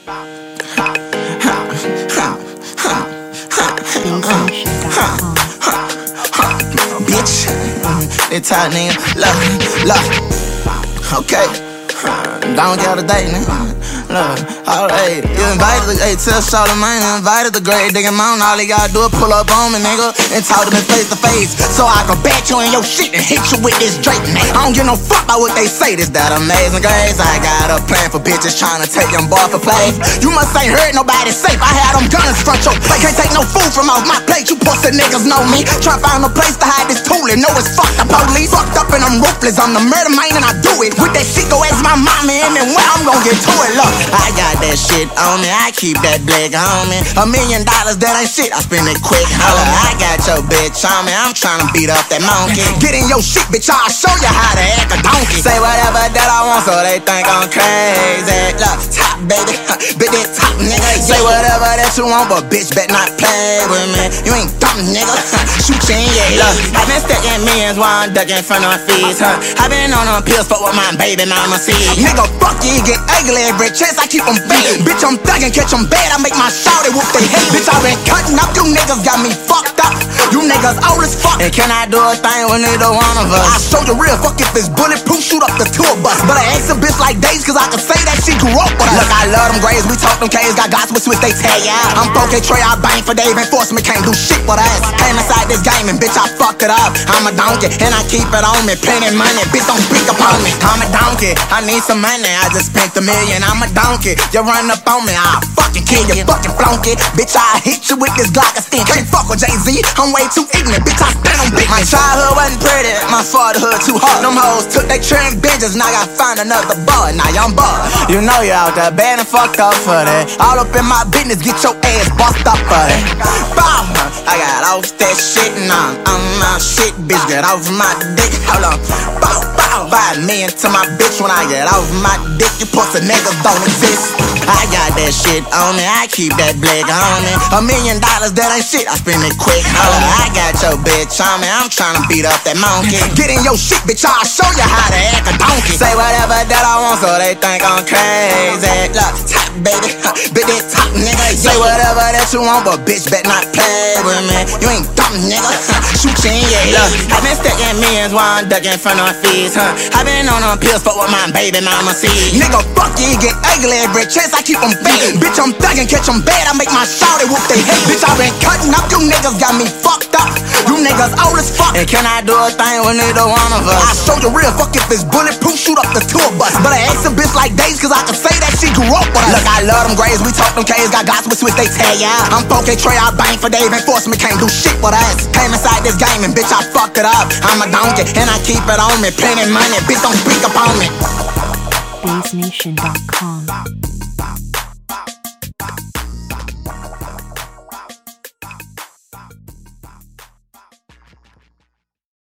Bitch, they tight nigga, look, okay, don't get out of date, nigga. Look, alright, you invited, tell Shawty, man, invited the great digging mountain. All they gotta do is pull up on me, nigga, and talk to me face to face, so I can bet you in your shit and hit you with this Drake. I don't give no fuck about what they say. This that amazing grace. I got a plan for bitches trying to take them boy for plays. You must ain't heard nobody safe. I had them guns front your plate. Can't take no food from off my plate. You pussy niggas know me. Try to find a place to hide this tool and know it's fucked. The police fucked up and I'm ruthless. I'm the murder man and I do it. With that shit go ask my mama and then when I'm gon' get to it. Look, I got that shit on me. I keep that blick on me. $1 million, that ain't shit. I spend it quick, homie. I got your bitch on me. I'm trying to beat up that monkey. Get in your shit, bitch. I'll show you how to act a donkey. Say whatever that I want, so they think I'm crazy. Look, top baby, bitch, that top nigga. Say whatever that you want, but bitch, bet not play with me. You ain't dumb nigga. Shoot you in your look. I been stacking millions while I'm ducking from the fees, huh? I been on them pills, fuck what my baby mama see. Nigga, fuck you, get ugly every chance I keep them big. Bitch, I'm thugging, catch them bad, I make my shawty whoop they head. Bitch, I been cutting up, you niggas got me fucked up. You niggas old as fuck. And can I do a thing with neither one of us? I show you real, fuck if it's bulletproof, shoot up the tour bus. But I ask a bitch like Days, cause I can say that she grew up with us. Look, I love them grades, we talk them K's, got gospel switch, they tell ya. I'm 4K Trey, I bang for Dave, enforcement can't do shit with us. Came inside this game and bitch, I fucked it up. I'm a donkey, and I keep it on me, plenty money, bitch don't speak upon me. I'm a donkey, I need some money, I just spent $1 million. I'm a donkey, you run up on me, I'll fucking kill you, fucking flunky. Bitch, I hit you with this Glock, I still can't fuck with Jay-Z, I'm way too ignorant, bitch, I stand on big. My childhood wasn't pretty, my fatherhood too hard. Them hoes took they trim binges, now I gotta find another boy, now I'm bored. You know you out there bad and fucked up for that. All up in my business, get your ass bust up for that. Bow, I got off that shit, now I'm my shit, bitch, get off my dick, hold on. Bow, bow, $5 million to my bitch when I get off my dick, you pussy niggas don't exist. I got that shit on me, I keep that blick on me. $1 million, that ain't shit, I spend it quick, homie. I got your bitch on me, I'm trying to beat up that monkey. Get in your shit, bitch, I'll show you how to act a donkey. Say whatever that I want, so they think I'm crazy. Look, top baby, bitch, that top nigga. Say whatever that you want, but bitch, bet not play with me. You ain't dumb nigga. Shoot you in your look. I been stacking millions while I'm ducking from the fees, huh? I been on them pills, fuck what my baby mama see. Nigga, fuck you, get ugly every chance I keep them big. Bitch, I'm thugging, catch them bad, I make my shawty whoop they head. Bitch, I been cutting up, you niggas got me fucked up. You niggas old as fuck. And can I do a thing with neither one of us? I show you real, fuck if it's bulletproof, shoot up the tour bus. But I ask a bitch like Days, cause I can say that she grew up with us. Look, I love them grades, we talk them K's, got gospel switch, they tell ya. I'm 4K Trey, I bang for Dave, enforcement can't do shit with us. Came inside this game and bitch, I fucked it up. I'm a donkey, and I keep it on me, plenty money, bitch don't speak upon me. BaseNation.com